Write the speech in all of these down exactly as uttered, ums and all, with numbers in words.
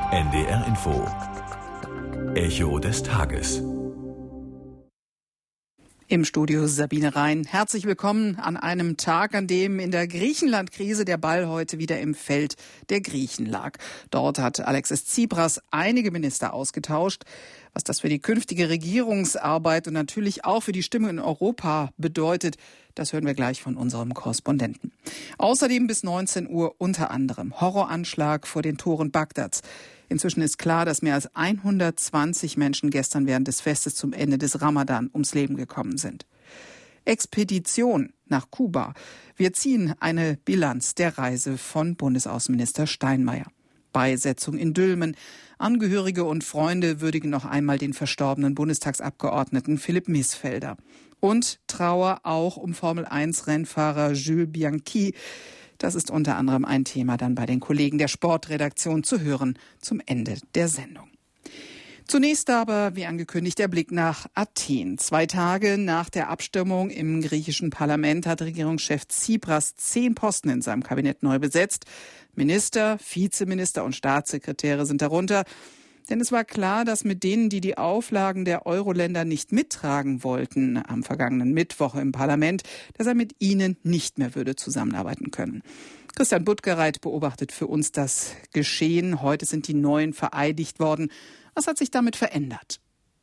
N D R Info. Echo des Tages. Im Studio Sabine Rhein. Herzlich willkommen an einem Tag, an dem in der Griechenland-Krise der Ball heute wieder im Feld der Griechen lag. Dort hat Alexis Tsipras einige Minister ausgetauscht. Was das für die künftige Regierungsarbeit und natürlich auch für die Stimmung in Europa bedeutet, das hören wir gleich von unserem Korrespondenten. Außerdem bis neunzehn Uhr unter anderem Horroranschlag vor den Toren Bagdads. Inzwischen ist klar, dass mehr als hundertzwanzig Menschen gestern während des Festes zum Ende des Ramadan ums Leben gekommen sind. Expedition nach Kuba. Wir ziehen eine Bilanz der Reise von Bundesaußenminister Steinmeier. Beisetzung in Dülmen. Angehörige und Freunde würdigen noch einmal den verstorbenen Bundestagsabgeordneten Philipp Missfelder. Und Trauer auch um Formel eins Rennfahrer Jules Bianchi. Das ist unter anderem ein Thema dann bei den Kollegen der Sportredaktion zu hören zum Ende der Sendung. Zunächst aber, wie angekündigt, der Blick nach Athen. Zwei Tage nach der Abstimmung im griechischen Parlament hat Regierungschef Tsipras zehn Posten in seinem Kabinett neu besetzt. Minister, Vizeminister und Staatssekretäre sind darunter. Denn es war klar, dass mit denen, die die Auflagen der Euro-Länder nicht mittragen wollten, am vergangenen Mittwoch im Parlament, dass er mit ihnen nicht mehr würde zusammenarbeiten können. Christian Buttgereit beobachtet für uns das Geschehen. Heute sind die Neuen vereidigt worden. Was hat sich damit verändert?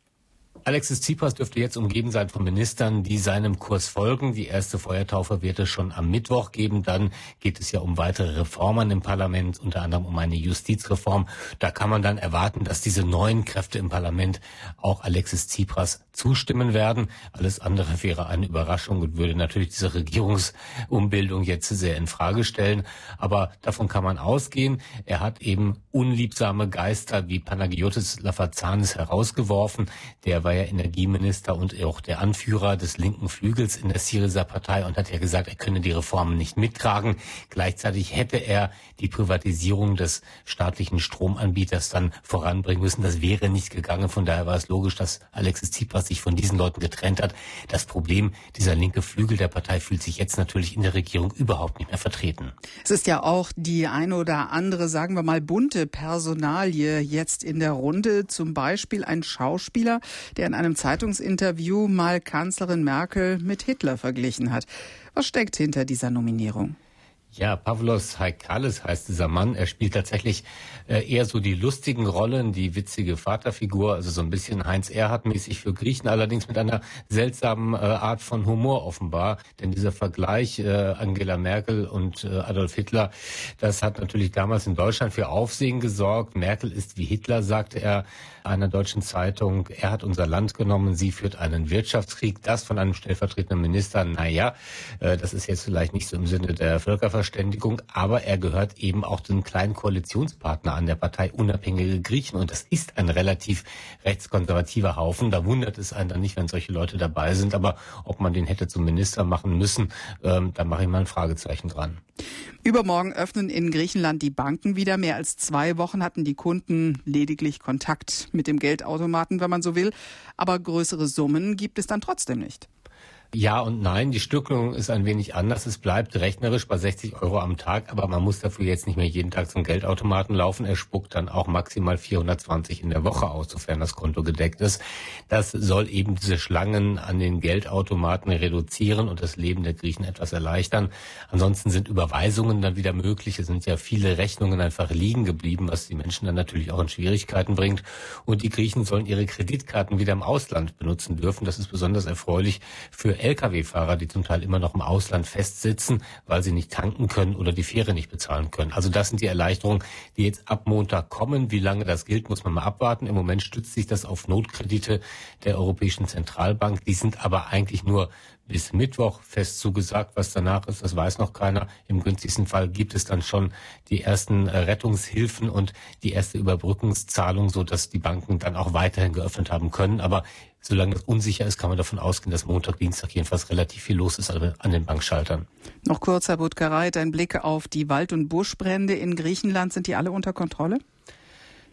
Alexis Tsipras dürfte jetzt umgeben sein von Ministern, die seinem Kurs folgen. Die erste Feuertaufe wird es schon am Mittwoch geben. Dann geht es ja um weitere Reformen im Parlament, unter anderem um eine Justizreform. Da kann man dann erwarten, dass diese neuen Kräfte im Parlament auch Alexis Tsipras zustimmen werden. Alles andere wäre eine Überraschung und würde natürlich diese Regierungsumbildung jetzt sehr in Frage stellen. Aber davon kann man ausgehen. Er hat eben unliebsame Geister wie Panagiotis Lafazanis herausgeworfen. Der war ja Energieminister und auch der Anführer des linken Flügels in der Syriza-Partei und hat ja gesagt, er könne die Reformen nicht mittragen. Gleichzeitig hätte er die Privatisierung des staatlichen Stromanbieters dann voranbringen müssen. Das wäre nicht gegangen. Von daher war es logisch, dass Alexis Tsipras sich von diesen Leuten getrennt hat. Das Problem, dieser linke Flügel der Partei fühlt sich jetzt natürlich in der Regierung überhaupt nicht mehr vertreten. Es ist ja auch die eine oder andere, sagen wir mal, bunte Personalie jetzt in der Runde. Zum Beispiel ein Schauspieler, der in einem Zeitungsinterview mal Kanzlerin Merkel mit Hitler verglichen hat. Was steckt hinter dieser Nominierung? Ja, Pavlos Haikalis heißt dieser Mann. Er spielt tatsächlich äh, eher so die lustigen Rollen, die witzige Vaterfigur, also so ein bisschen Heinz Erhardt-mäßig für Griechen, allerdings mit einer seltsamen äh, Art von Humor offenbar. Denn dieser Vergleich äh, Angela Merkel und äh, Adolf Hitler, das hat natürlich damals in Deutschland für Aufsehen gesorgt. Merkel ist wie Hitler, sagte er einer deutschen Zeitung. Er hat unser Land genommen, sie führt einen Wirtschaftskrieg. Das von einem stellvertretenden Minister, naja, äh, das ist jetzt vielleicht nicht so im Sinne der Völkerverständigung, aber er gehört eben auch dem kleinen Koalitionspartner an der Partei Unabhängige Griechen. Und das ist ein relativ rechtskonservativer Haufen. Da wundert es einen dann nicht, wenn solche Leute dabei sind. Aber ob man den hätte zum Minister machen müssen, ähm, da mache ich mal ein Fragezeichen dran. Übermorgen öffnen in Griechenland die Banken wieder. Mehr als zwei Wochen hatten die Kunden lediglich Kontakt mit dem Geldautomaten, wenn man so will. Aber größere Summen gibt es dann trotzdem nicht. Ja und nein, die Stückelung ist ein wenig anders. Es bleibt rechnerisch bei sechzig Euro am Tag, aber man muss dafür jetzt nicht mehr jeden Tag zum Geldautomaten laufen. Er spuckt dann auch maximal vierhundertzwanzig in der Woche aus, sofern das Konto gedeckt ist. Das soll eben diese Schlangen an den Geldautomaten reduzieren und das Leben der Griechen etwas erleichtern. Ansonsten sind Überweisungen dann wieder möglich. Es sind ja viele Rechnungen einfach liegen geblieben, was die Menschen dann natürlich auch in Schwierigkeiten bringt. Und die Griechen sollen ihre Kreditkarten wieder im Ausland benutzen dürfen. Das ist besonders erfreulich für L K W-Fahrer, die zum Teil immer noch im Ausland festsitzen, weil sie nicht tanken können oder die Fähre nicht bezahlen können. Also das sind die Erleichterungen, die jetzt ab Montag kommen. Wie lange das gilt, muss man mal abwarten. Im Moment stützt sich das auf Notkredite der Europäischen Zentralbank. Die sind aber eigentlich nur bis Mittwoch fest zugesagt. Was danach ist, das weiß noch keiner. Im günstigsten Fall gibt es dann schon die ersten Rettungshilfen und die erste Überbrückungszahlung, sodass die Banken dann auch weiterhin geöffnet haben können. Aber solange das unsicher ist, kann man davon ausgehen, dass Montag, Dienstag jedenfalls relativ viel los ist an den Bankschaltern. Noch kurz, Herr Buttgereit, ein Blick auf die Wald- und Buschbrände in Griechenland. Sind die alle unter Kontrolle?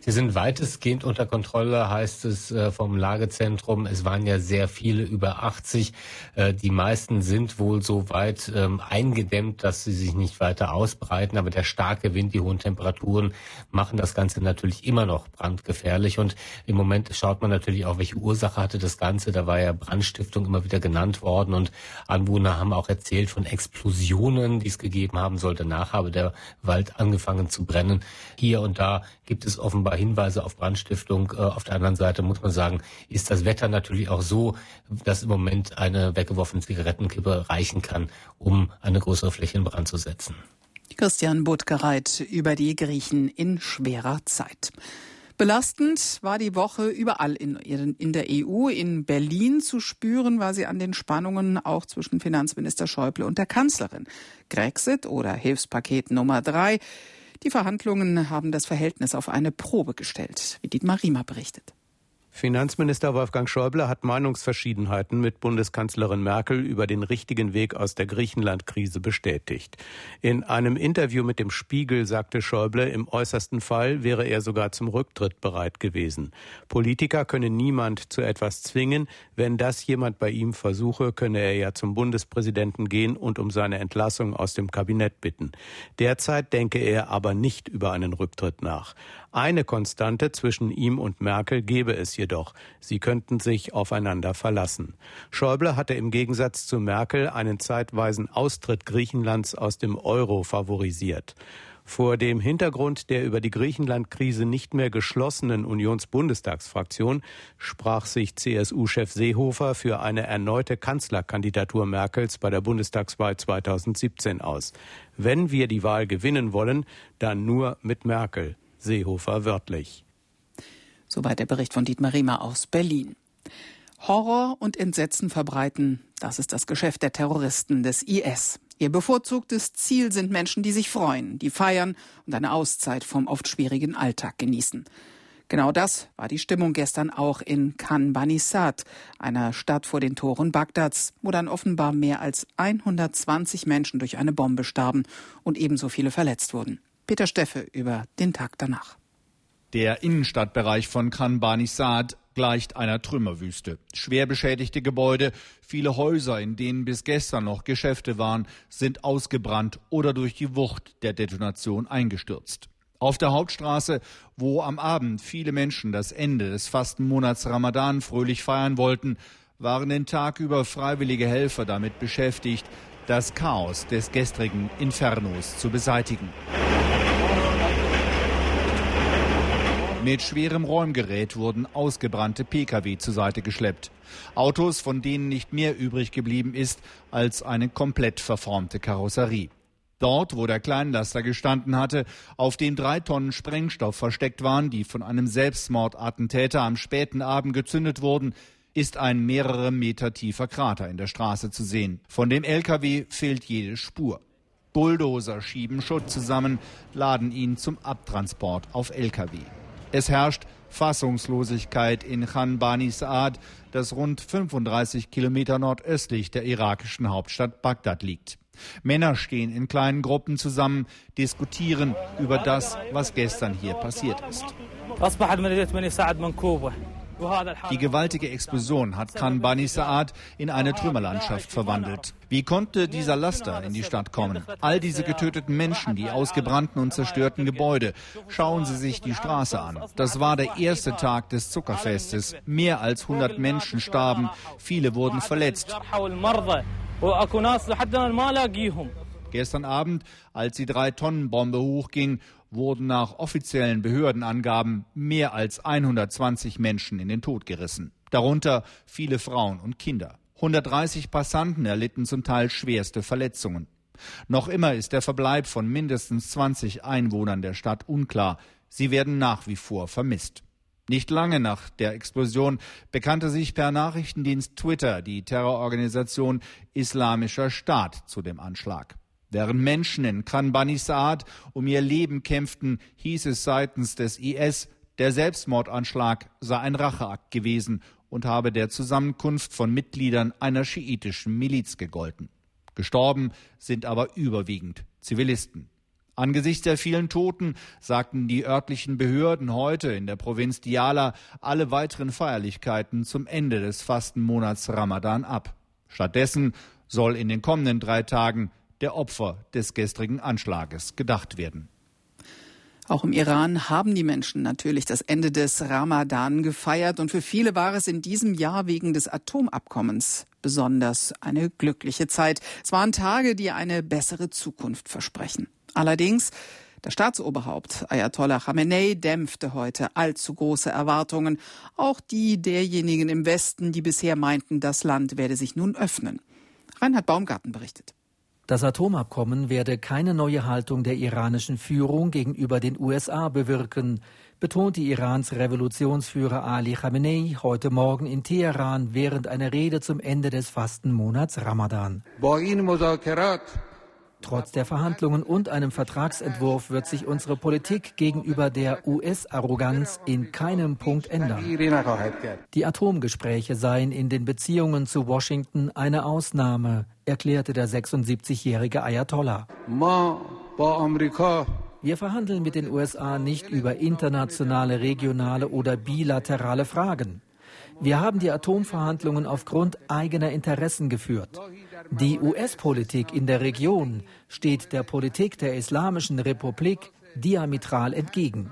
Sie sind weitestgehend unter Kontrolle, heißt es äh, vom Lagezentrum. Es waren ja sehr viele über achtzig. Äh, die meisten sind wohl so weit ähm, eingedämmt, dass sie sich nicht weiter ausbreiten. Aber der starke Wind, die hohen Temperaturen machen das Ganze natürlich immer noch brandgefährlich. Und im Moment schaut man natürlich auch, welche Ursache hatte das Ganze. Da war ja Brandstiftung immer wieder genannt worden. Und Anwohner haben auch erzählt von Explosionen, die es gegeben haben soll. Danach habe der Wald angefangen zu brennen. Hier und da gibt es offenbar Hinweise auf Brandstiftung. Auf der anderen Seite muss man sagen, ist das Wetter natürlich auch so, dass im Moment eine weggeworfene Zigarettenkippe reichen kann, um eine größere Fläche in Brand zu setzen. Christian Buttgereit über die Griechen in schwerer Zeit. Belastend war die Woche überall in, in der E U. In Berlin zu spüren war sie an den Spannungen auch zwischen Finanzminister Schäuble und der Kanzlerin. Grexit oder Hilfspaket Nummer drei. Die Verhandlungen haben das Verhältnis auf eine Probe gestellt, wie Dietmar Riemer berichtet. Finanzminister Wolfgang Schäuble hat Meinungsverschiedenheiten mit Bundeskanzlerin Merkel über den richtigen Weg aus der Griechenland-Krise bestätigt. In einem Interview mit dem Spiegel sagte Schäuble, im äußersten Fall wäre er sogar zum Rücktritt bereit gewesen. Politiker könne niemand zu etwas zwingen. Wenn das jemand bei ihm versuche, könne er ja zum Bundespräsidenten gehen und um seine Entlassung aus dem Kabinett bitten. Derzeit denke er aber nicht über einen Rücktritt nach. Eine Konstante zwischen ihm und Merkel gebe es jedoch. Sie könnten sich aufeinander verlassen. Schäuble hatte im Gegensatz zu Merkel einen zeitweisen Austritt Griechenlands aus dem Euro favorisiert. Vor dem Hintergrund der über die Griechenland-Krise nicht mehr geschlossenen Unionsbundestagsfraktion sprach sich C S U-Chef Seehofer für eine erneute Kanzlerkandidatur Merkels bei der Bundestagswahl zweitausendsiebzehn aus. Wenn wir die Wahl gewinnen wollen, dann nur mit Merkel. Seehofer wörtlich. Soweit der Bericht von Dietmar Riemer aus Berlin. Horror und Entsetzen verbreiten, das ist das Geschäft der Terroristen des I S. Ihr bevorzugtes Ziel sind Menschen, die sich freuen, die feiern und eine Auszeit vom oft schwierigen Alltag genießen. Genau das war die Stimmung gestern auch in Khan Banisat, einer Stadt vor den Toren Bagdads, wo dann offenbar mehr als hundertzwanzig Menschen durch eine Bombe starben und ebenso viele verletzt wurden. Peter Steffe über den Tag danach. Der Innenstadtbereich von Khan Banisat gleicht einer Trümmerwüste. Schwer beschädigte Gebäude, viele Häuser, in denen bis gestern noch Geschäfte waren, sind ausgebrannt oder durch die Wucht der Detonation eingestürzt. Auf der Hauptstraße, wo am Abend viele Menschen das Ende des Fastenmonats Ramadan fröhlich feiern wollten, waren den Tag über freiwillige Helfer damit beschäftigt, das Chaos des gestrigen Infernos zu beseitigen. Mit schwerem Räumgerät wurden ausgebrannte Pkw zur Seite geschleppt. Autos, von denen nicht mehr übrig geblieben ist als eine komplett verformte Karosserie. Dort, wo der Kleinlaster gestanden hatte, auf dem drei Tonnen Sprengstoff versteckt waren, die von einem Selbstmordattentäter am späten Abend gezündet wurden, ist ein mehrere Meter tiefer Krater in der Straße zu sehen. Von dem L K W fehlt jede Spur. Bulldozer schieben Schutt zusammen, laden ihn zum Abtransport auf L K W. Es herrscht Fassungslosigkeit in Khan Banisat, das rund fünfunddreißig Kilometer nordöstlich der irakischen Hauptstadt Bagdad liegt. Männer stehen in kleinen Gruppen zusammen, diskutieren über das, was gestern hier passiert ist. Die gewaltige Explosion hat Khan Banisat in eine Trümmerlandschaft verwandelt. Wie konnte dieser Laster in die Stadt kommen? All diese getöteten Menschen, die ausgebrannten und zerstörten Gebäude. Schauen Sie sich die Straße an. Das war der erste Tag des Zuckerfestes. Mehr als hundert Menschen starben, viele wurden verletzt. Gestern Abend, als die drei-Tonnen-Bombe hochging, wurden nach offiziellen Behördenangaben mehr als hundertzwanzig Menschen in den Tod gerissen. Darunter viele Frauen und Kinder. hundertdreißig Passanten erlitten zum Teil schwerste Verletzungen. Noch immer ist der Verbleib von mindestens zwanzig Einwohnern der Stadt unklar. Sie werden nach wie vor vermisst. Nicht lange nach der Explosion bekannte sich per Nachrichtendienst Twitter die Terrororganisation Islamischer Staat zu dem Anschlag. Während Menschen in Khan Banisat um ihr Leben kämpften, hieß es seitens des I S, der Selbstmordanschlag sei ein Racheakt gewesen und habe der Zusammenkunft von Mitgliedern einer schiitischen Miliz gegolten. Gestorben sind aber überwiegend Zivilisten. Angesichts der vielen Toten sagten die örtlichen Behörden heute in der Provinz Diyala alle weiteren Feierlichkeiten zum Ende des Fastenmonats Ramadan ab. Stattdessen soll in den kommenden drei Tagen der Opfer des gestrigen Anschlages gedacht werden. Auch im Iran haben die Menschen natürlich das Ende des Ramadan gefeiert. Und für viele war es in diesem Jahr wegen des Atomabkommens besonders eine glückliche Zeit. Es waren Tage, die eine bessere Zukunft versprechen. Allerdings, das Staatsoberhaupt Ayatollah Khamenei dämpfte heute allzu große Erwartungen. Auch die derjenigen im Westen, die bisher meinten, das Land werde sich nun öffnen. Reinhard Baumgarten berichtet. Das Atomabkommen werde keine neue Haltung der iranischen Führung gegenüber den U S A bewirken, betonte Irans Revolutionsführer Ali Khamenei heute Morgen in Teheran während einer Rede zum Ende des Fastenmonats Ramadan. Trotz der Verhandlungen und einem Vertragsentwurf wird sich unsere Politik gegenüber der U S-Arroganz in keinem Punkt ändern. Die Atomgespräche seien in den Beziehungen zu Washington eine Ausnahme, erklärte der sechsundsiebzigjährige Ayatollah. Wir verhandeln mit den U S A nicht über internationale, regionale oder bilaterale Fragen. Wir haben die Atomverhandlungen aufgrund eigener Interessen geführt. Die U S-Politik in der Region steht der Politik der Islamischen Republik diametral entgegen.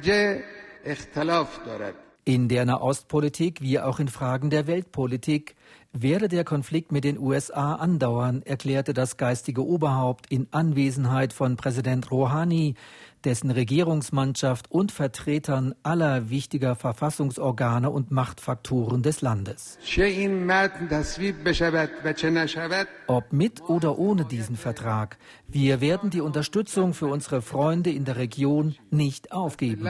In der Nahostpolitik wie auch in Fragen der Weltpolitik werde der Konflikt mit den U S A andauern, erklärte das geistige Oberhaupt in Anwesenheit von Präsident Rouhani, dessen Regierungsmannschaft und Vertretern aller wichtiger Verfassungsorgane und Machtfaktoren des Landes. Ob mit oder ohne diesen Vertrag, wir werden die Unterstützung für unsere Freunde in der Region nicht aufgeben.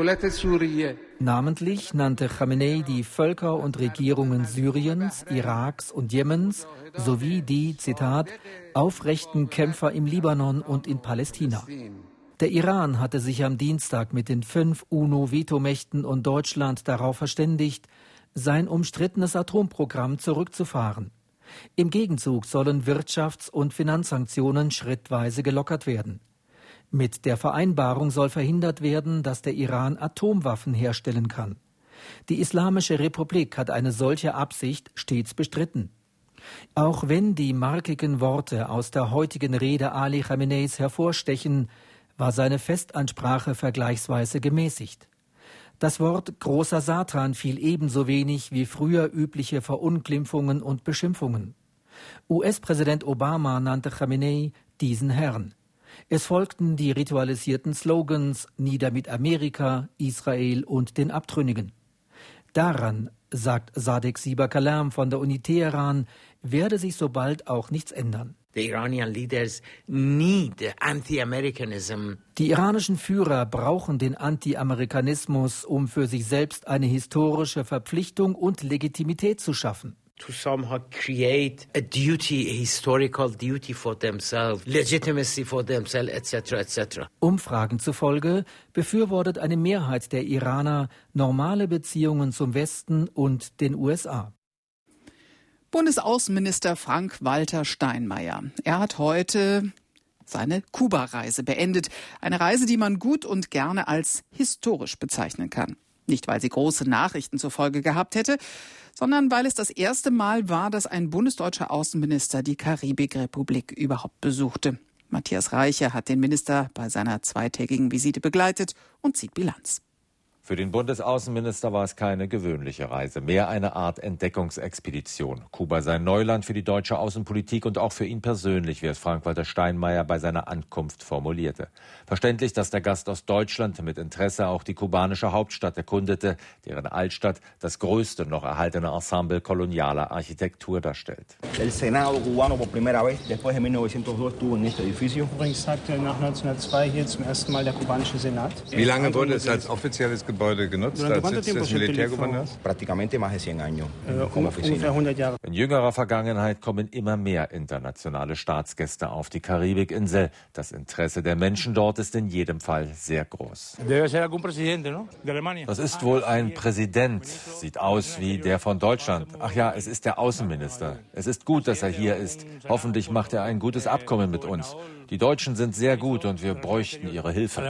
Namentlich nannte Khamenei die Völker und Regierungen Syriens, Iraks und Jemens sowie die, Zitat, aufrechten Kämpfer im Libanon und in Palästina. Der Iran hatte sich am Dienstag mit den fünf UNO-Vetomächten und Deutschland darauf verständigt, sein umstrittenes Atomprogramm zurückzufahren. Im Gegenzug sollen Wirtschafts- und Finanzsanktionen schrittweise gelockert werden. Mit der Vereinbarung soll verhindert werden, dass der Iran Atomwaffen herstellen kann. Die Islamische Republik hat eine solche Absicht stets bestritten. Auch wenn die markigen Worte aus der heutigen Rede Ali Khameneis hervorstechen, war seine Festansprache vergleichsweise gemäßigt. Das Wort großer Satan fiel ebenso wenig wie früher übliche Verunglimpfungen und Beschimpfungen. U S-Präsident Obama nannte Khamenei diesen Herrn. Es folgten die ritualisierten Slogans »Nieder mit Amerika«, Israel und den Abtrünnigen. Daran, sagt Sadek Siba-Kalam von der Uni Teheran, werde sich so bald auch nichts ändern. The Iranian leaders need anti-Americanism. Die iranischen Führer brauchen den Anti-Amerikanismus, um für sich selbst eine historische Verpflichtung und Legitimität zu schaffen. To somehow create a duty, a historical duty for themselves, legitimacy for themselves, et cetera, et cetera. Umfragen zufolge befürwortet eine Mehrheit der Iraner normale Beziehungen zum Westen und den U S A. Bundesaußenminister Frank-Walter Steinmeier. Er hat heute seine Kuba-Reise beendet. Eine Reise, die man gut und gerne als historisch bezeichnen kann. Nicht, weil sie große Nachrichten zur Folge gehabt hätte, sondern weil es das erste Mal war, dass ein bundesdeutscher Außenminister die Karibikrepublik überhaupt besuchte. Matthias Reiche hat den Minister bei seiner zweitägigen Visite begleitet und zieht Bilanz. Für den Bundesaußenminister war es keine gewöhnliche Reise, mehr eine Art Entdeckungsexpedition. Kuba sei Neuland für die deutsche Außenpolitik und auch für ihn persönlich, wie es Frank-Walter Steinmeier bei seiner Ankunft formulierte. Verständlich, dass der Gast aus Deutschland mit Interesse auch die kubanische Hauptstadt erkundete, deren Altstadt das größte noch erhaltene Ensemble kolonialer Architektur darstellt. El Senado cubano por primera vez después de mil novecientos dos estuvo en este edificio. Übrigens sagte nach neunzehnhundertzwei hier zum ersten Mal der kubanische Senat. Wie lange wurde es als offizielles Gebäude genutzt als Sitz des Militärgouverneurs? In jüngerer Vergangenheit kommen immer mehr internationale Staatsgäste auf die Karibikinsel. Das Interesse der Menschen dort ist in jedem Fall sehr groß. Das ist wohl ein Präsident. Sieht aus wie der von Deutschland. Ach ja, es ist der Außenminister. Es ist gut, dass er hier ist. Hoffentlich macht er ein gutes Abkommen mit uns. Die Deutschen sind sehr gut und wir bräuchten ihre Hilfe.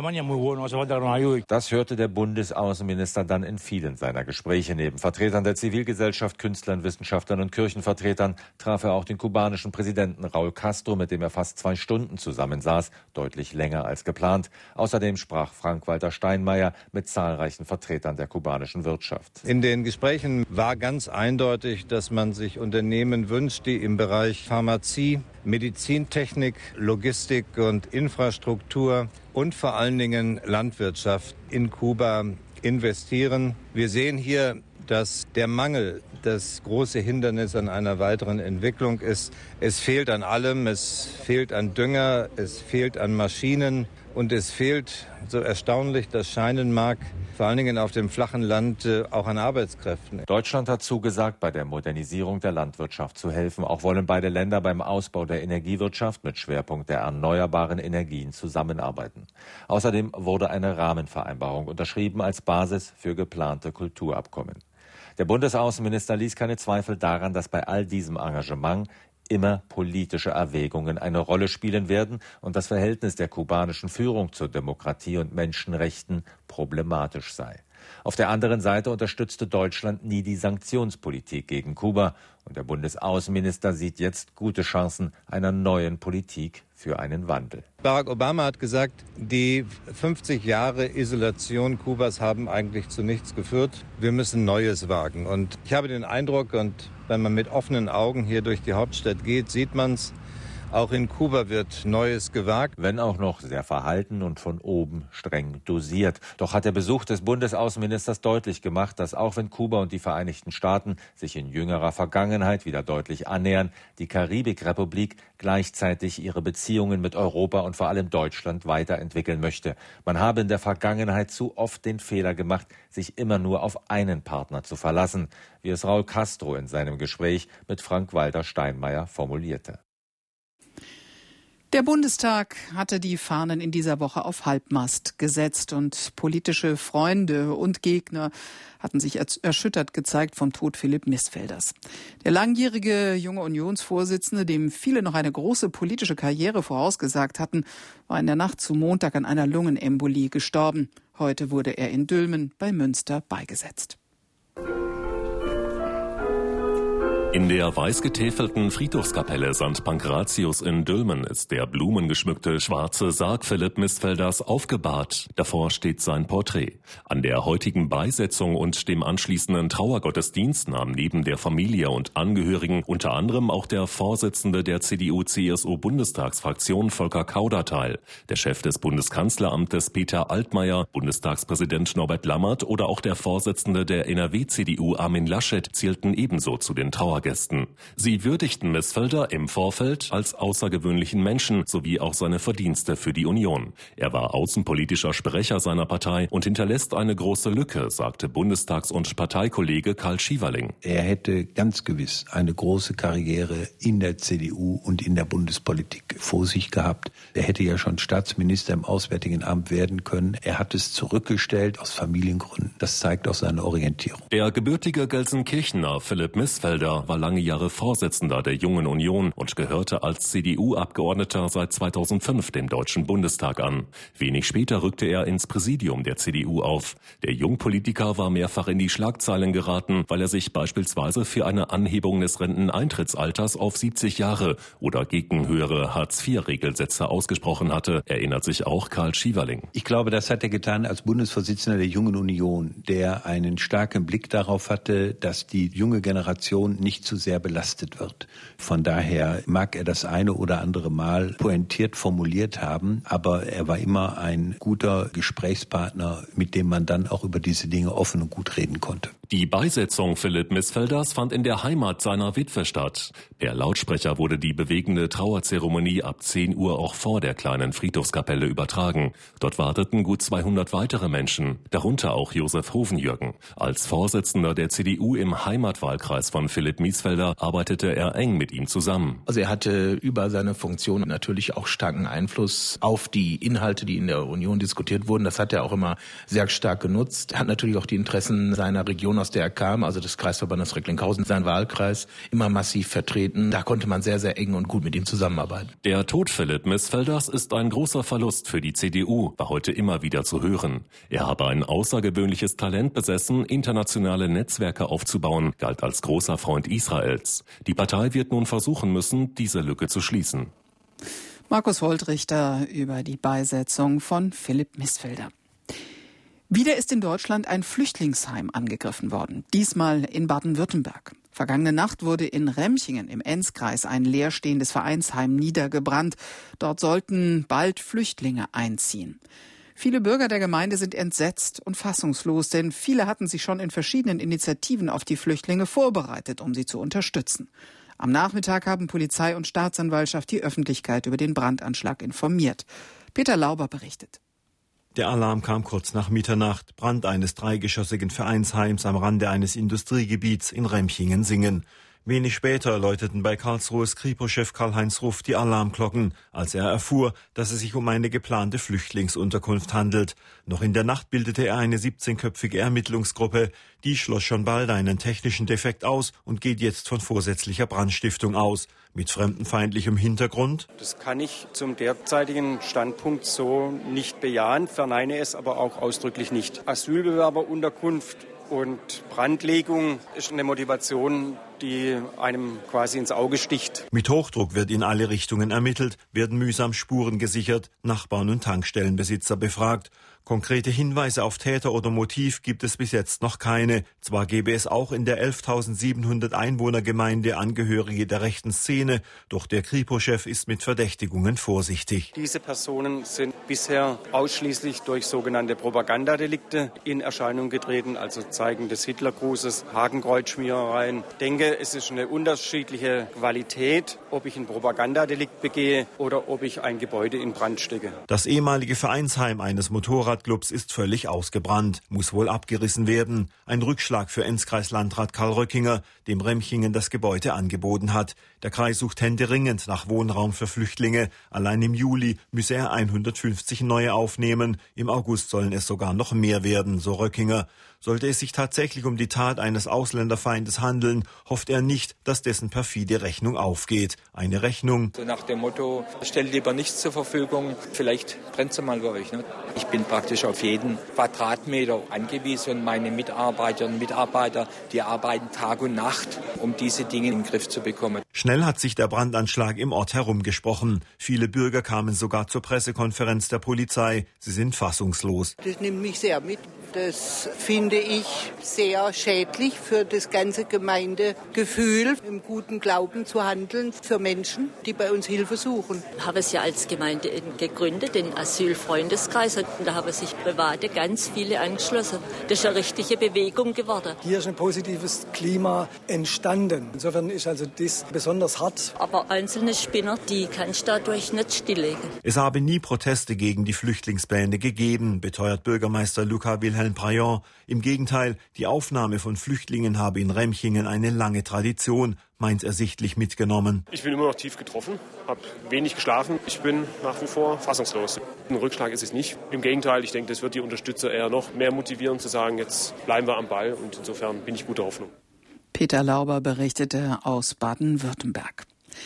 Das hörte der Bundesaußenminister dann in vielen seiner Gespräche. Neben Vertretern der Zivilgesellschaft, Künstlern, Wissenschaftlern und Kirchenvertretern traf er auch den kubanischen Präsidenten Raúl Castro, mit dem er fast zwei Stunden zusammensaß, deutlich länger als geplant. Außerdem sprach Frank-Walter Steinmeier mit zahlreichen Vertretern der kubanischen Wirtschaft. In den Gesprächen war ganz eindeutig, dass man sich Unternehmen wünscht, die im Bereich Pharmazie, Medizintechnik, Logistik und Infrastruktur und vor allen Dingen Landwirtschaft in Kuba investieren. Wir sehen hier, dass der Mangel das große Hindernis an einer weiteren Entwicklung ist. Es fehlt an allem, es fehlt an Dünger, es fehlt an Maschinen und es fehlt, so erstaunlich das scheinen mag, vor allen Dingen auf dem flachen Land äh, auch an Arbeitskräften. Deutschland hat zugesagt, bei der Modernisierung der Landwirtschaft zu helfen. Auch wollen beide Länder beim Ausbau der Energiewirtschaft mit Schwerpunkt der erneuerbaren Energien zusammenarbeiten. Außerdem wurde eine Rahmenvereinbarung unterschrieben als Basis für geplante Kulturabkommen. Der Bundesaußenminister ließ keine Zweifel daran, dass bei all diesem Engagement immer politische Erwägungen eine Rolle spielen werden und das Verhältnis der kubanischen Führung zur Demokratie und Menschenrechten problematisch sei. Auf der anderen Seite unterstützte Deutschland nie die Sanktionspolitik gegen Kuba und der Bundesaußenminister sieht jetzt gute Chancen einer neuen Politik für einen Wandel. Barack Obama hat gesagt, die fünfzig Jahre Isolation Kubas haben eigentlich zu nichts geführt. Wir müssen Neues wagen. Und ich habe den Eindruck, und wenn man mit offenen Augen hier durch die Hauptstadt geht, sieht man es, auch in Kuba wird Neues gewagt. Wenn auch noch sehr verhalten und von oben streng dosiert. Doch hat der Besuch des Bundesaußenministers deutlich gemacht, dass auch wenn Kuba und die Vereinigten Staaten sich in jüngerer Vergangenheit wieder deutlich annähern, die Karibikrepublik gleichzeitig ihre Beziehungen mit Europa und vor allem Deutschland weiterentwickeln möchte. Man habe in der Vergangenheit zu oft den Fehler gemacht, sich immer nur auf einen Partner zu verlassen, wie es Raúl Castro in seinem Gespräch mit Frank-Walter Steinmeier formulierte. Der Bundestag hatte die Fahnen in dieser Woche auf Halbmast gesetzt und politische Freunde und Gegner hatten sich erschüttert gezeigt vom Tod Philipp Missfelders. Der langjährige junge Unionsvorsitzende, dem viele noch eine große politische Karriere vorausgesagt hatten, war in der Nacht zu Montag an einer Lungenembolie gestorben. Heute wurde er in Dülmen bei Münster beigesetzt. In der weißgetäfelten Friedhofskapelle Sankt Pankratius in Dülmen ist der blumengeschmückte schwarze Sarg Philipp Missfelders aufgebahrt. Davor steht sein Porträt. An der heutigen Beisetzung und dem anschließenden Trauergottesdienst nahm neben der Familie und Angehörigen unter anderem auch der Vorsitzende der C D U C S U-Bundestagsfraktion Volker Kauder teil. Der Chef des Bundeskanzleramtes Peter Altmaier, Bundestagspräsident Norbert Lammert oder auch der Vorsitzende der N R W-C D U Armin Laschet zählten ebenso zu den Trauergästen. Sie würdigten Missfelder im Vorfeld als außergewöhnlichen Menschen sowie auch seine Verdienste für die Union. Er war außenpolitischer Sprecher seiner Partei und hinterlässt eine große Lücke, sagte Bundestags- und Parteikollege Karl Schieverling. Er hätte ganz gewiss eine große Karriere in der C D U und in der Bundespolitik vor sich gehabt. Er hätte ja schon Staatsminister im Auswärtigen Amt werden können. Er hat es zurückgestellt aus Familiengründen. Das zeigt auch seine Orientierung. Der gebürtige Gelsenkirchener Philipp Missfelder war lange Jahre Vorsitzender der Jungen Union und gehörte als C D U-Abgeordneter seit zweitausendfünf dem Deutschen Bundestag an. Wenig später rückte er ins Präsidium der C D U auf. Der Jungpolitiker war mehrfach in die Schlagzeilen geraten, weil er sich beispielsweise für eine Anhebung des Renteneintrittsalters auf siebzig Jahre oder gegen höhere Hartz vier Regelsätze ausgesprochen hatte, erinnert sich auch Karl Schieverling. Ich glaube, das hat er getan als Bundesvorsitzender der Jungen Union, der einen starken Blick darauf hatte, dass die junge Generation nicht zu sehr belastet wird. Von daher mag er das eine oder andere Mal pointiert formuliert haben, aber er war immer ein guter Gesprächspartner, mit dem man dann auch über diese Dinge offen und gut reden konnte. Die Beisetzung Philipp Missfelders fand in der Heimat seiner Witwe statt. Per Lautsprecher wurde die bewegende Trauerzeremonie ab zehn Uhr auch vor der kleinen Friedhofskapelle übertragen. Dort warteten gut zweihundert weitere Menschen, darunter auch Josef Hovenjürgen. Als Vorsitzender der C D U im Heimatwahlkreis von Philipp Missfelder arbeitete er eng mit ihm zusammen. Also er hatte über seine Funktion natürlich auch starken Einfluss auf die Inhalte, die in der Union diskutiert wurden. Das hat er auch immer sehr stark genutzt. Er hat natürlich auch die Interessen seiner Region, aus der er kam, also des Kreisverbandes Recklinghausen, sein Wahlkreis, immer massiv vertreten. Da konnte man sehr, sehr eng und gut mit ihm zusammenarbeiten. Der Tod Philipp Missfelders ist ein großer Verlust für die C D U, war heute immer wieder zu hören. Er habe ein außergewöhnliches Talent besessen, internationale Netzwerke aufzubauen, galt als großer Freund Israels. Die Partei wird nun versuchen müssen, diese Lücke zu schließen. Markus Woldrichter über die Beisetzung von Philipp Missfelder. Wieder ist in Deutschland ein Flüchtlingsheim angegriffen worden, diesmal in Baden-Württemberg. Vergangene Nacht wurde in Remchingen im Enzkreis ein leerstehendes Vereinsheim niedergebrannt. Dort sollten bald Flüchtlinge einziehen. Viele Bürger der Gemeinde sind entsetzt und fassungslos, denn viele hatten sich schon in verschiedenen Initiativen auf die Flüchtlinge vorbereitet, um sie zu unterstützen. Am Nachmittag haben Polizei und Staatsanwaltschaft die Öffentlichkeit über den Brandanschlag informiert. Peter Lauber berichtet. Der Alarm kam kurz nach Mitternacht. Brand eines dreigeschossigen Vereinsheims am Rande eines Industriegebiets in Remchingen-Singen. Wenig später läuteten bei Karlsruhes Kripo-Chef Karl-Heinz Ruff die Alarmglocken, als er erfuhr, dass es sich um eine geplante Flüchtlingsunterkunft handelt. Noch in der Nacht bildete er eine siebzehnköpfige Ermittlungsgruppe. Die schloss schon bald einen technischen Defekt aus und geht jetzt von vorsätzlicher Brandstiftung aus. Mit fremdenfeindlichem Hintergrund? Das kann ich zum derzeitigen Standpunkt so nicht bejahen, verneine es aber auch ausdrücklich nicht. Asylbewerberunterkunft und Brandlegung ist eine Motivation, die einem quasi ins Auge sticht. Mit Hochdruck wird in alle Richtungen ermittelt, werden mühsam Spuren gesichert, Nachbarn und Tankstellenbesitzer befragt. Konkrete Hinweise auf Täter oder Motiv gibt es bis jetzt noch keine. Zwar gäbe es auch in der elftausendsiebenhundert Einwohnergemeinde Angehörige der rechten Szene, doch der Kripo-Chef ist mit Verdächtigungen vorsichtig. Diese Personen sind bisher ausschließlich durch sogenannte Propagandadelikte in Erscheinung getreten, also Zeigen des Hitlergrußes, Hakenkreuzschmierereien. Ich denke, es ist eine unterschiedliche Qualität, ob ich ein Propagandadelikt begehe oder ob ich ein Gebäude in Brand stecke. Das ehemalige Vereinsheim eines Motorrad Clubs ist völlig ausgebrannt, muss wohl abgerissen werden. Ein Rückschlag für Enzkreis-Landrat Karl Röckinger, dem Remchingen das Gebäude angeboten hat. Der Kreis sucht händeringend nach Wohnraum für Flüchtlinge. Allein im Juli müsse er hundertfünfzig neue aufnehmen. Im August sollen es sogar noch mehr werden, so Röckinger. Sollte es sich tatsächlich um die Tat eines Ausländerfeindes handeln, hofft er nicht, dass dessen perfide Rechnung aufgeht. Eine Rechnung. So nach dem Motto, stell lieber nichts zur Verfügung, vielleicht brennt es mal bei euch. Ne? Ich bin praktisch auf jeden Quadratmeter angewiesen und meine Mitarbeiterinnen und Mitarbeiter, die arbeiten Tag und Nacht, um diese Dinge in den Griff zu bekommen. Schnell hat sich der Brandanschlag im Ort herumgesprochen. Viele Bürger kamen sogar zur Pressekonferenz der Polizei. Sie sind fassungslos. Das nimmt mich sehr mit. Das finde ich sehr schädlich für das ganze Gemeindegefühl, im guten Glauben zu handeln für Menschen, die bei uns Hilfe suchen. Ich habe es ja als Gemeinde gegründet, den Asylfreundeskreis. Und da haben sich Private ganz viele angeschlossen. Das ist eine richtige Bewegung geworden. Hier ist ein positives Klima entstanden. Insofern ist also das besonders hart. Aber einzelne Spinner, die kannst du dadurch nicht stilllegen. Es habe nie Proteste gegen die Flüchtlingspläne gegeben, beteuert Bürgermeister Luca Wilhelm Prayon. Im Gegenteil, die Aufnahme von Flüchtlingen habe in Remchingen eine lange Tradition, meint er sichtlich mitgenommen. Ich bin immer noch tief getroffen, habe wenig geschlafen. Ich bin nach wie vor fassungslos. Ein Rückschlag ist es nicht. Im Gegenteil, ich denke, das wird die Unterstützer eher noch mehr motivieren, zu sagen, jetzt bleiben wir am Ball. Und insofern bin ich guter Hoffnung. Peter Lauber berichtete aus Baden-Württemberg.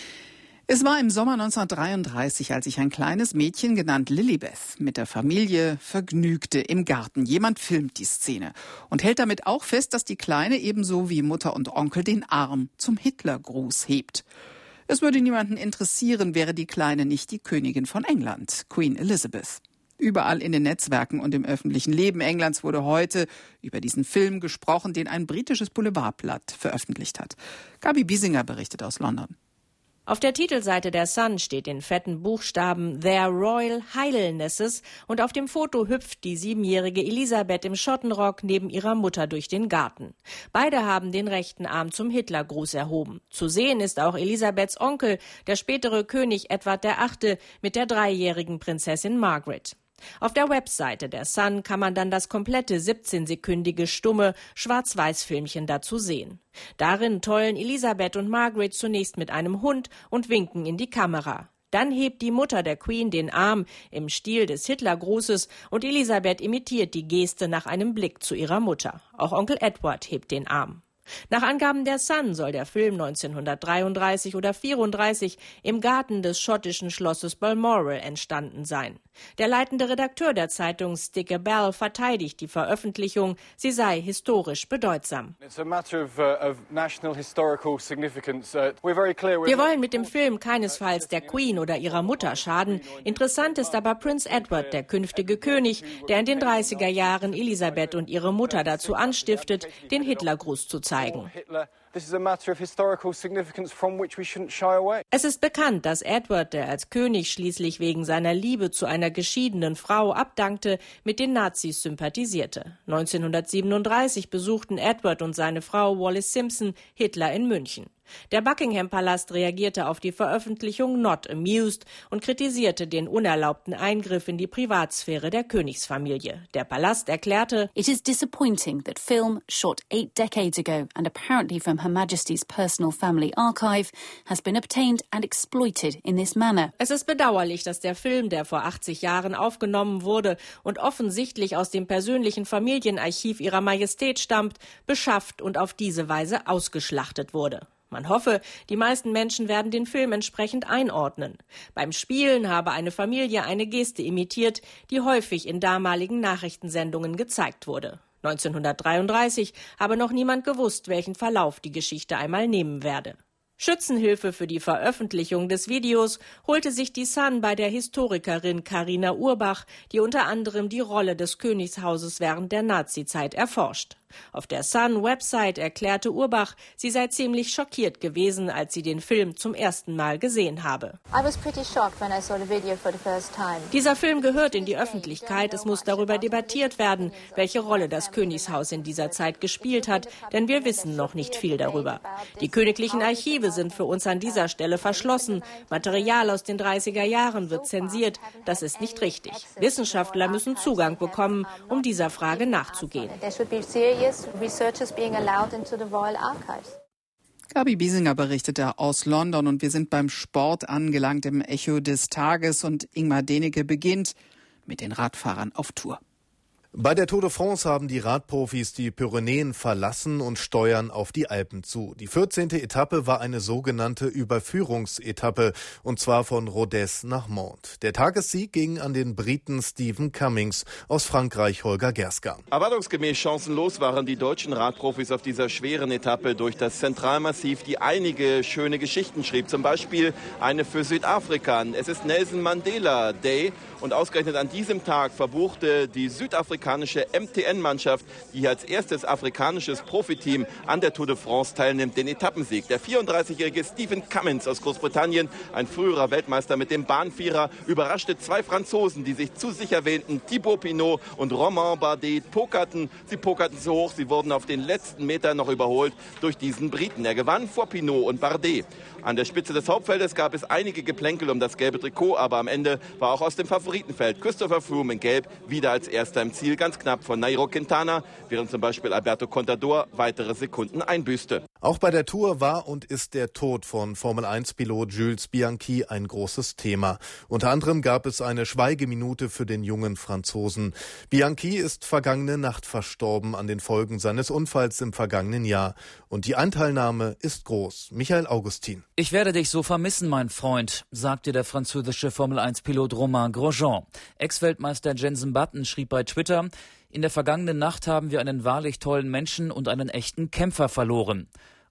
Es war im Sommer neunzehnhundertdreiunddreißig, als sich ein kleines Mädchen genannt Lilibeth mit der Familie vergnügte im Garten. Jemand filmt die Szene und hält damit auch fest, dass die Kleine ebenso wie Mutter und Onkel den Arm zum Hitlergruß hebt. Es würde niemanden interessieren, wäre die Kleine nicht die Königin von England, Queen Elizabeth. Überall in den Netzwerken und im öffentlichen Leben Englands wurde heute über diesen Film gesprochen, den ein britisches Boulevardblatt veröffentlicht hat. Gabi Biesinger berichtet aus London. Auf der Titelseite der Sun steht in fetten Buchstaben Their Royal Highnesses und auf dem Foto hüpft die siebenjährige Elisabeth im Schottenrock neben ihrer Mutter durch den Garten. Beide haben den rechten Arm zum Hitlergruß erhoben. Zu sehen ist auch Elisabeths Onkel, der spätere König Edward der Achte, mit der dreijährigen Prinzessin Margaret. Auf der Webseite der Sun kann man dann das komplette siebzehnsekündige stumme Schwarz-Weiß-Filmchen dazu sehen. Darin tollen Elisabeth und Margaret zunächst mit einem Hund und winken in die Kamera. Dann hebt die Mutter der Queen den Arm im Stil des Hitlergrußes und Elisabeth imitiert die Geste nach einem Blick zu ihrer Mutter. Auch Onkel Edward hebt den Arm. Nach Angaben der Sun soll der Film neunzehnhundertdreiunddreißig oder vierunddreißig im Garten des schottischen Schlosses Balmoral entstanden sein. Der leitende Redakteur der Zeitung Sticker Bell verteidigt die Veröffentlichung, sie sei historisch bedeutsam. Wir wollen mit dem Film keinesfalls der Queen oder ihrer Mutter schaden. Interessant ist aber Prince Edward, der künftige König, der in den dreißiger Jahren Elisabeth und ihre Mutter dazu anstiftet, den Hitlergruß zu zeigen. Es ist bekannt, dass Edward, der als König schließlich wegen seiner Liebe zu einer geschiedenen Frau abdankte, mit den Nazis sympathisierte. neunzehnhundertsiebenunddreißig besuchten Edward und seine Frau Wallis Simpson Hitler in München. Der Buckingham-Palast reagierte auf die Veröffentlichung not amused und kritisierte den unerlaubten Eingriff in die Privatsphäre der Königsfamilie. Der Palast erklärte: It is disappointing that film shot eight decades ago and apparently from Her Majesty's personal family archive has been obtained and exploited in this manner. Es ist bedauerlich, dass der Film, der vor achtzig Jahren aufgenommen wurde und offensichtlich aus dem persönlichen Familienarchiv Ihrer Majestät stammt, beschafft und auf diese Weise ausgeschlachtet wurde. Man hoffe, die meisten Menschen werden den Film entsprechend einordnen. Beim Spielen habe eine Familie eine Geste imitiert, die häufig in damaligen Nachrichtensendungen gezeigt wurde. neunzehnhundertdreiunddreißig habe noch niemand gewusst, welchen Verlauf die Geschichte einmal nehmen werde. Schützenhilfe für die Veröffentlichung des Videos holte sich die Sun bei der Historikerin Carina Urbach, die unter anderem die Rolle des Königshauses während der Nazizeit erforscht. Auf der Sun-Website erklärte Urbach, sie sei ziemlich schockiert gewesen, als sie den Film zum ersten Mal gesehen habe. Dieser Film gehört in die Öffentlichkeit. Es muss darüber debattiert werden, welche Rolle das Königshaus in dieser Zeit gespielt hat, denn wir wissen noch nicht viel darüber. Die königlichen Archive sind für uns an dieser Stelle verschlossen. Material aus den dreißiger Jahren wird zensiert. Das ist nicht richtig. Wissenschaftler müssen Zugang bekommen, um dieser Frage nachzugehen. Gabi Biesinger berichtete aus London und wir sind beim Sport angelangt im Echo des Tages und Ingmar Denecke beginnt mit den Radfahrern auf Tour. Bei der Tour de France haben die Radprofis die Pyrenäen verlassen und steuern auf die Alpen zu. Die vierzehnte Etappe war eine sogenannte Überführungsetappe, und zwar von Rodez nach Mantes. Der Tagessieg ging an den Briten Stephen Cummings, aus Frankreich Holger Gersgang. Erwartungsgemäß chancenlos waren die deutschen Radprofis auf dieser schweren Etappe durch das Zentralmassiv, die einige schöne Geschichten schrieb. Zum Beispiel eine für Südafrika. Es ist Nelson Mandela Day und ausgerechnet an diesem Tag verbuchte die südafrikanische M T N-Mannschaft, die hier als erstes afrikanisches Profiteam an der Tour de France teilnimmt, den Etappensieg. Der vierunddreißigjährige Stephen Cummings aus Großbritannien, ein früherer Weltmeister mit dem Bahnvierer, überraschte zwei Franzosen, die sich zu sicher wähnten. Thibaut Pinot und Romain Bardet pokerten. Sie pokerten zu hoch, sie wurden auf den letzten Metern noch überholt durch diesen Briten. Er gewann vor Pinot und Bardet. An der Spitze des Hauptfeldes gab es einige Geplänkel um das gelbe Trikot, aber am Ende war auch aus dem Favoritenfeld Christopher Froome in Gelb wieder als erster im Ziel, ganz knapp von Nairo Quintana, während zum Beispiel Alberto Contador weitere Sekunden einbüßte. Auch bei der Tour war und ist der Tod von Formel eins Pilot Jules Bianchi ein großes Thema. Unter anderem gab es eine Schweigeminute für den jungen Franzosen. Bianchi ist vergangene Nacht verstorben an den Folgen seines Unfalls im vergangenen Jahr. Und die Anteilnahme ist groß. Michael Augustin. Ich werde dich so vermissen, mein Freund, sagte der französische Formel eins Pilot Romain Grosjean. Ex-Weltmeister Jenson Button schrieb bei Twitter: In der vergangenen Nacht haben wir einen wahrlich tollen Menschen und einen echten Kämpfer verloren.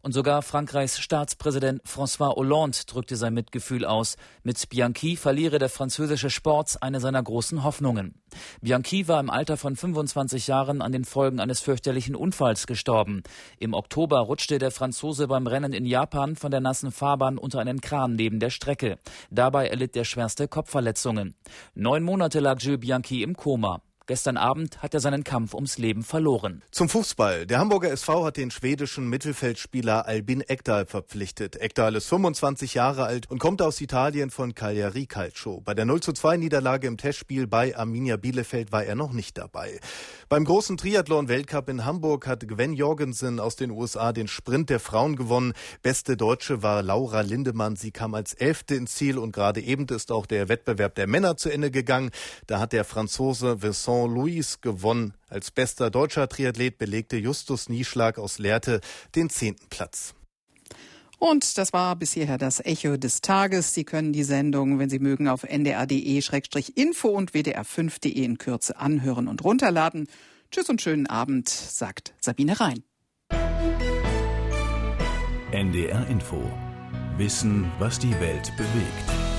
Und sogar Frankreichs Staatspräsident François Hollande drückte sein Mitgefühl aus. Mit Bianchi verliere der französische Sport eine seiner großen Hoffnungen. Bianchi war im Alter von fünfundzwanzig Jahren an den Folgen eines fürchterlichen Unfalls gestorben. Im Oktober rutschte der Franzose beim Rennen in Japan von der nassen Fahrbahn unter einen Kran neben der Strecke. Dabei erlitt er schwerste Kopfverletzungen. Neun Monate lag Jules Bianchi im Koma. Gestern Abend hat er seinen Kampf ums Leben verloren. Zum Fußball. Der Hamburger S V hat den schwedischen Mittelfeldspieler Albin Ekdal verpflichtet. Ekdal ist fünfundzwanzig Jahre alt und kommt aus Italien von Cagliari Calcio. Bei der null zu zwei Niederlage im Testspiel bei Arminia Bielefeld war er noch nicht dabei. Beim großen Triathlon-Weltcup in Hamburg hat Gwen Jorgensen aus den U S A den Sprint der Frauen gewonnen. Beste Deutsche war Laura Lindemann. Sie kam als Elfte ins Ziel und gerade eben ist auch der Wettbewerb der Männer zu Ende gegangen. Da hat der Franzose Vincent Louis gewonnen. Als bester deutscher Triathlet belegte Justus Nieschlag aus Lehrte den zehnten Platz. Und das war bis hierher das Echo des Tages. Sie können die Sendung, wenn Sie mögen, auf n d r punkt d e Schrägstrich info und w d r fünf punkt d e in Kürze anhören und runterladen. Tschüss und schönen Abend, sagt Sabine Rhein. N D R Info. Wissen, was die Welt bewegt.